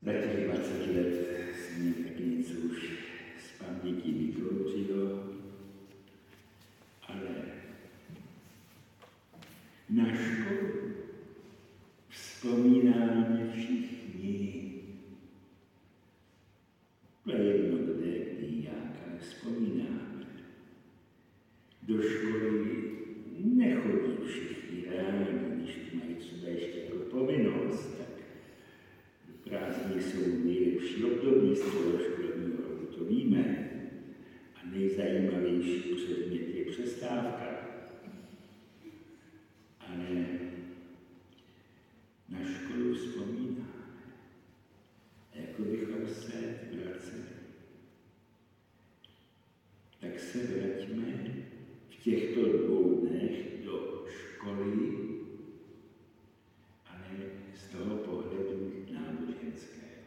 Za těch 20 let se mě taky něco už z paměti vykroučilo, ale na školu vzpomínáme všichni. To je jedno, kde, kdy, jak, ale vzpomínáme. Do školy nechodí všichni rádi, když to mají třeba ještě jako povinnost, tak prázdniny jsou nejlepší období z toho školního roku, to víme. A nejzajímavější předmět je přestávka. Ale na školu vzpomínáme, jako bychom se vraceli. Tak se vraťme v těchto 2 dnech do školy, ale z toho pohledu náboženského.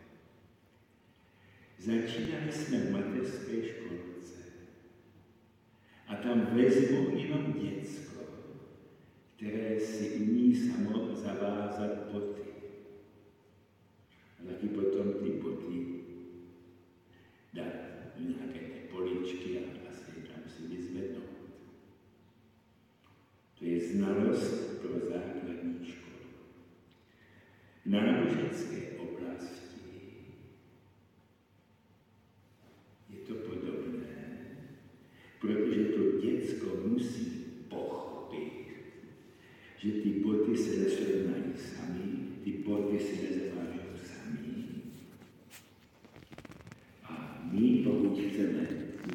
Začínali jsme v mateřské školce a tam vezmu jenom děcko, které si umí samo zavázat boty. A taky potom ty boty dát do nějaké té poličky a asi tam si vyzvednout. To je znalost pro základní školu. V náboženské oblasti je to podobné, protože to děcko musí pochopit, že ty boty se nesrovnají sami, ty boty si nezavážou sami. A my, pokud chceme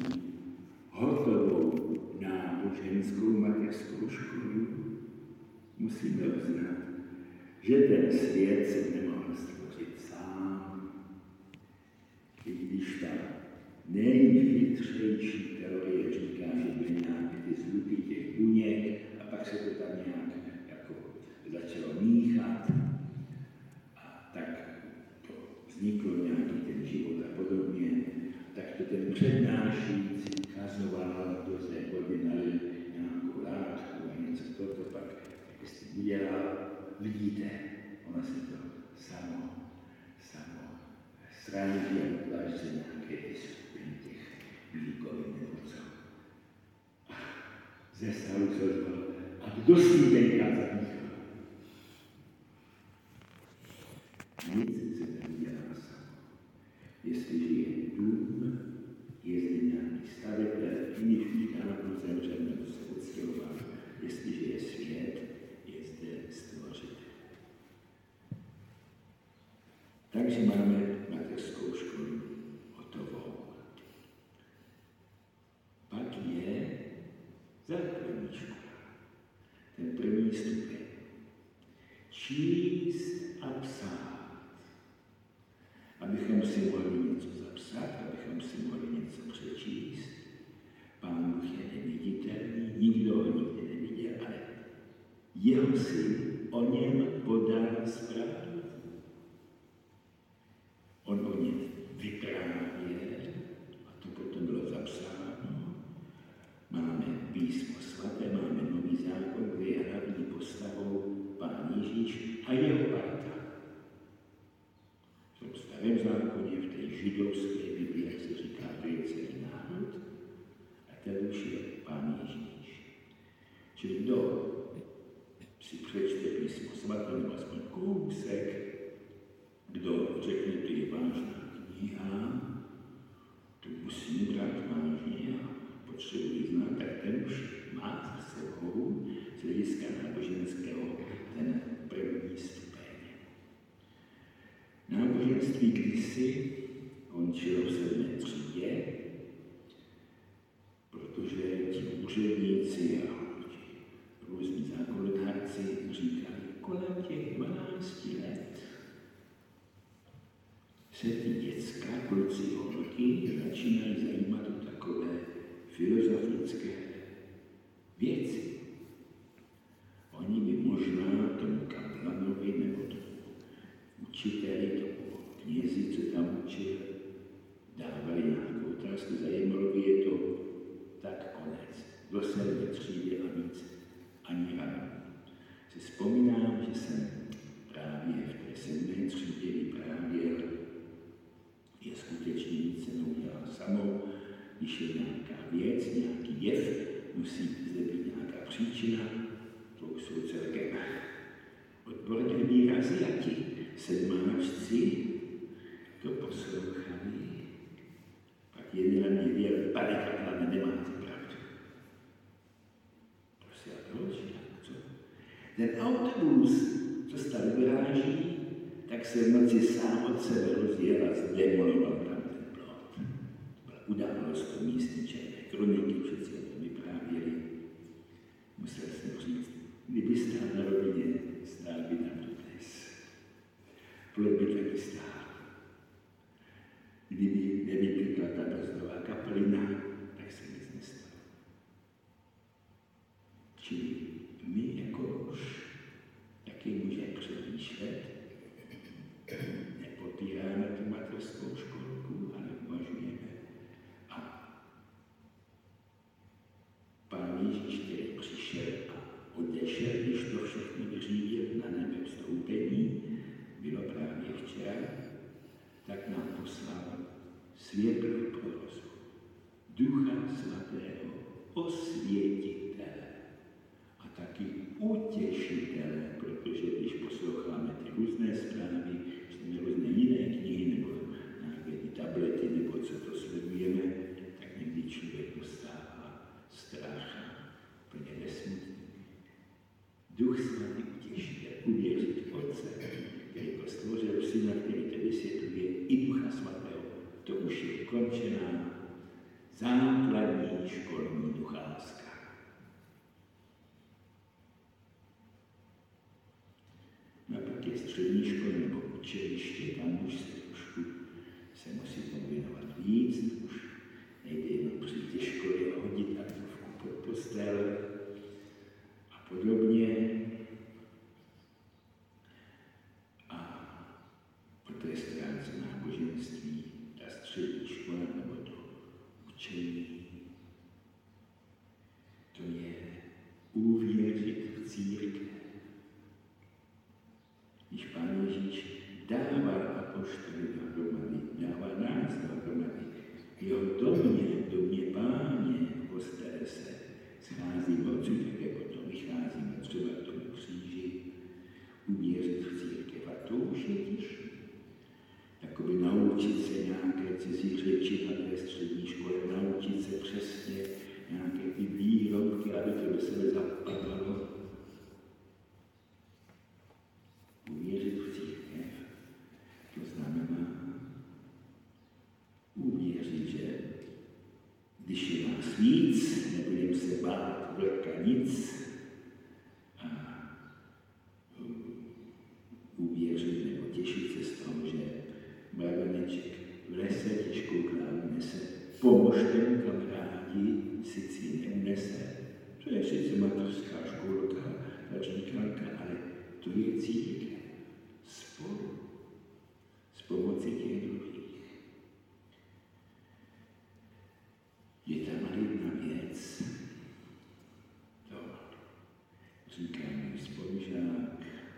hotovou náboženskou mateřskou školu, musíme uznat, že ten svět se nemohl stvořit sám. I když ta nejchytřejší teorie říká, že byly nějaké ty zvuky těch buněk a pak se to tam nějak jako začalo míchat a tak to vzniklo nějaký ten život a podobně, tak to ten přednášející kazoval, do té vody nalil nějakou látku a něco toto pak, jak jste udělal, vidíte, ona se to samo sráží a utváří nějaké ty skupiny těch výkovin nebo co. A ze sálu se ozval, a kdo s ní tenkrát zamíchal? Nic se neudělá samo. Jestliže je dům, je zde nějaký stavitel, jiný dávno zemřel nebo se odstěhoval. Jestliže je svět, je zde stvořitel. Takže máme mateřskou školu hotovou. Pak je základní škola. Ten první stupeň. Číst a psát. Abychom si mohli něco zapsat, abychom si mohli něco přečíst. Pán Bůh je neviditelný, nikdo ho nikdy neviděl, ale jeho syn o něm podal zprávu. On o něm vyprávěl a to potom bylo zapsáno. Máme písmo svaté, máme nový zákon, kde je hlavní postavou Pán Ježíš a jeho parta. V tom starém zákoně, v té židovské Biblii, jak se říká, to je celý národ a ten už je Pán Ježíš. Čili kdo si přečte písmo svaté, nebo aspoň kousek, kdo řekne, to je vážná kniha, to musím brát vážně a potřebuji znát, tak ten už má za sebou z hlediska náboženského ten první stupeň. Náboženství kdysi končilo v 7. třídě, protože ti úředníci a různí zákonodárci říkali, kolem těch 12 let se ty děcka, kluci, holky začínají zajímat o takové filozofické věci. Oni by možná tomu kaplanovi nebo tomu učiteli, tomu knězi, co tam učil, dávali nějakou otázku, zajímalo by je to tak konec. Do 7. třídy a víc ani ráno. Si vzpomínám, že jsem právě v té 7. třídě vyprávěl Když je nějaká věc, nějaký jev, musí zde být nějaká příčina, to jsou celkem odborné výrazy a ti sedmáčci to poslouchali. Pak jeden na mě věl, pane kaplane, nemáte pravdu. Prostě a proč? Co? Ten autobus, co stál v garáži, tak se v noci sám od sebe rozjel a zdemoloval tam ten plot. Byla událost to místní černé kroniky, přeci to vyprávěli. Musel jsem říct, kdyby stál na rovině, stál by tam dodnes. Plot by taky stál. Kdyby nevypěkla ta brzdová kapalina, tak se nic nestalo. Čili my jako už taky můžeme přemýšlet, nepopíráme tu mateřskou školku, ale uvažujeme. A Pán Ježíš, který přišel a odešel, když to všechno vyřídil na nebe vstoupení, bylo právě včera, tak nám poslal světlo prorozu, Ducha Svatého, osvětitele a taky utěšitele, protože když posloucháme ty různé zprávy, čteme různé jiné knihy nebo nějaké ty tablety, nebo co to sledujeme, tak někdy člověk dostává strach a plně nesmutný. Duch Svatý utěšitel, uvěřit v Otce, který to stvořil, Syna, který to vysvětluje, i Ducha Svatého. To už je ukončená základní školní docházka. No a pak je střední škola nebo učiliště, tam už se musí tomu věnovat víc, už nejde jenom přijít do školy a hodit aktovku pod postel a podobně. A po té stránce náboženství, ta střední škola nebo to učení, to je uvěřit v církev. Když Pán Ježíš dává apoštoly dohromady, dává nás dohromady, jeho domě Páně, v kostele se schází odsud, také potom vycházíme třeba k tomu kříži, uvěřit v církev. A to už je těžké. Jakoby naučit se nějaké cizí řeči na té střední škole, naučit se přesně nějaké ty výrobky, aby to do sebe zapadalo. Uvěřit v církev, to znamená uvěřit, že když je nás víc, nebudeme se bát vlka nic, a uvěřit nebo těšit se z toho, že mraveneček v lese těžkou krávu nese, pomožte mu kamarádi, sice ji neunese. To je sice mateřská školka, ta říkánka, ale to je církev. Spolu, s pomocí těch druhých. Je tam jedna věc, to říká můj spolužák,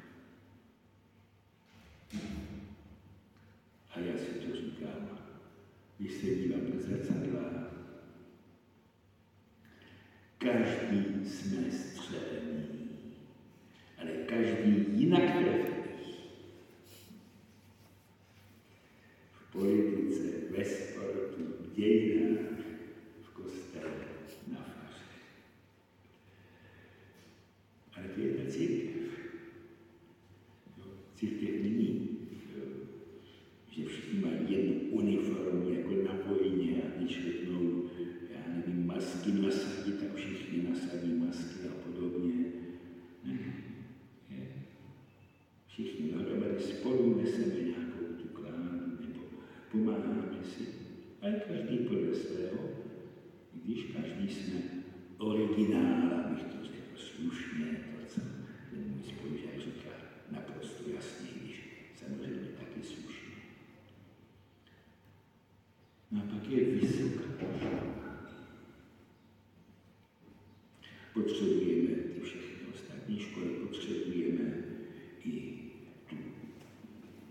a já si to říkám, když se dívám do zrcadla, každý jsme střelení, ale každý jinak trefný. V politice, ve sportu, v dějinách, v kostele, na faře. Ale to je ta církev. Církev není, že všichni mají jednu uniformu, jako na vojně, a když řeknou, já nevím, masky nasadit, tak všichni nasadí masky a podobně. Ne. Všichni dohromady spolu neseme nějakou tu kládu, nebo pomáháme si, ale každý podle svého, když každý jsme originál, abych to řekl slušně, to, co ten můj spolužák říká naprosto jasně, když samozřejmě taky slušně. No a pak je vysoká škola. Potřebujeme ty všechny ostatní školy, potřebujeme i tu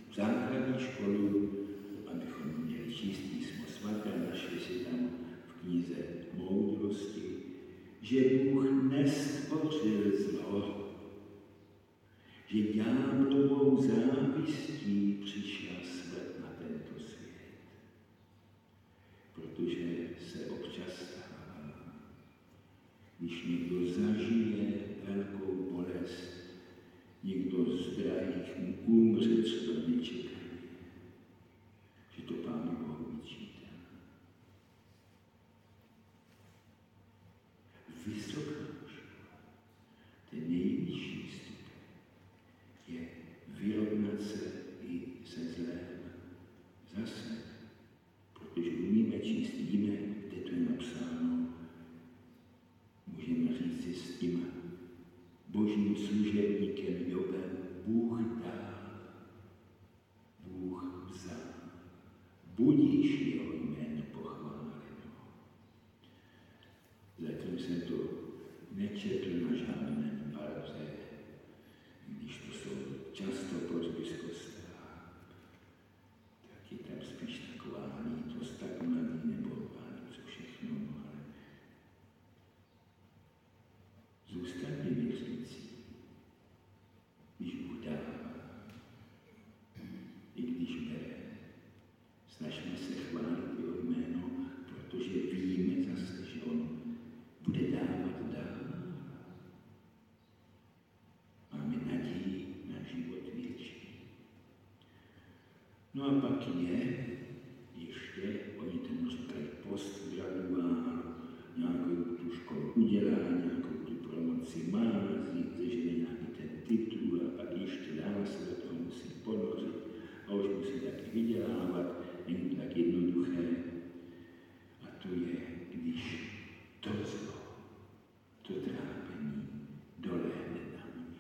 základní školu, abychom měli číst Písmo svaté, našli si tam v knize že Bůh nestvořil zlo, že ďáblovou závistí přišla smrt na tento svět. Protože se občas stává, když někdo zažije velkou bolest, někdo z drahých mu umře třeba nečekaně, že to Pánu Bohu vyčítá. Vysoká škola, ten nejvyšší stupeň, je vyrovnat se i se zlém. Zase, protože umíme číst, víme, kde to je napsáno, můžeme říct si s tím božím služebníkem Jobem, Bůh dal, Bůh vzal, budíš jeho jméno pochváleno. Zatím jsem to nečetl na žádném barze, když to jsou často prosby z kostela, tak je tam spíš taková lítost, tak mladý nebo co všechno, ale zůstaňme věřící, když Bůh dává, i když bere. Snažme se chválit jeho jméno, protože víme zase, že on bude dávat dál. Máme naději na život věčný. No a pak je ještě, oni tomu říkají postgraduál, nějakou tu školu udělá, nějakou tu promoci má, sežene nějaký ten titul a pak ještě dál se do toho musí ponořit a už musí taky vydělávat, není to tak jednoduché. A to je, když to zlo, to trápení doléhne na mě.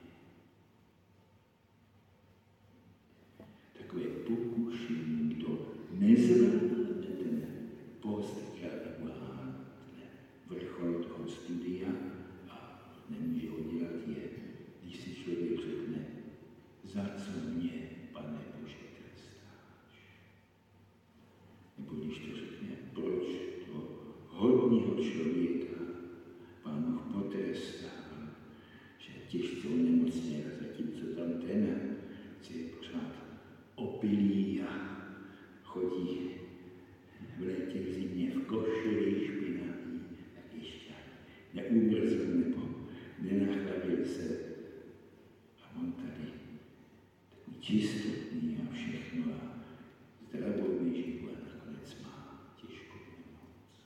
Takové pokušení, kdo nezvládne ten postgraduál, vrchol toho studia a nemůže ho dělat je, když si člověk řekne, za co mě, Pane Bože, trestáš. Nebo když to řekne, proč to hodního člověka Pán Bůh potrestal, že těžce onemocněl, zatímco tam ten, co je pořád opilý a chodí v létě v zimě v košili špinavý, tak ještě neumrzl nebo nenachladil se. A on tady takový čistotný a všechno a zdravou vyživu a nakonec má těžkou nemoc.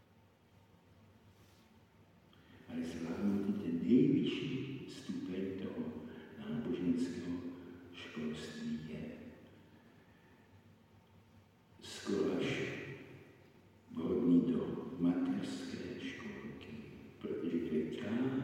Ale zvládnout ten nejvyšší stupeň toho náboženského školství je skoro až vhodný do mateřské školky, protože to je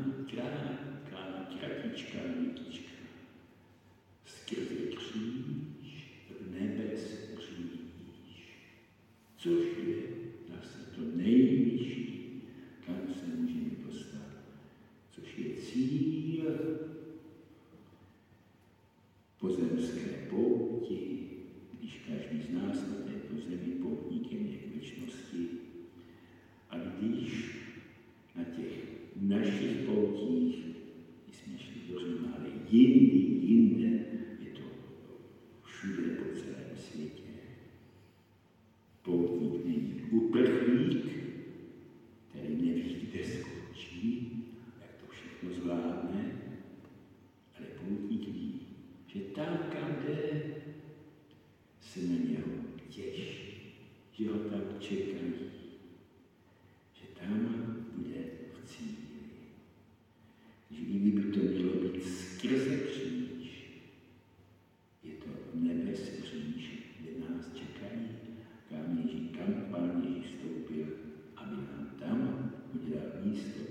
kratičká větička. Skrze kříž v nebes kříž, což je zase to nejvyšší, kam se můžeme dostat, což je cíl pozemské pouti, když každý z nás na této zemi poutníkem je k věčnosti. A když na těch našich poutích, jsme šli do Říma, ale jinde, je to všude po celém světě. Poutník není uprchlík, který neví, kde skončí, jak to všechno zvládne, ale poutník ví, že tam, kam jde, se na něho těší, že ho tam čekají, že tam bude v cíli. Že kdyby to mělo být skrze kříž, je to nebes kříž, kde nás čekají, kam Pán Ježíš vstoupil, aby nám tam udělal místo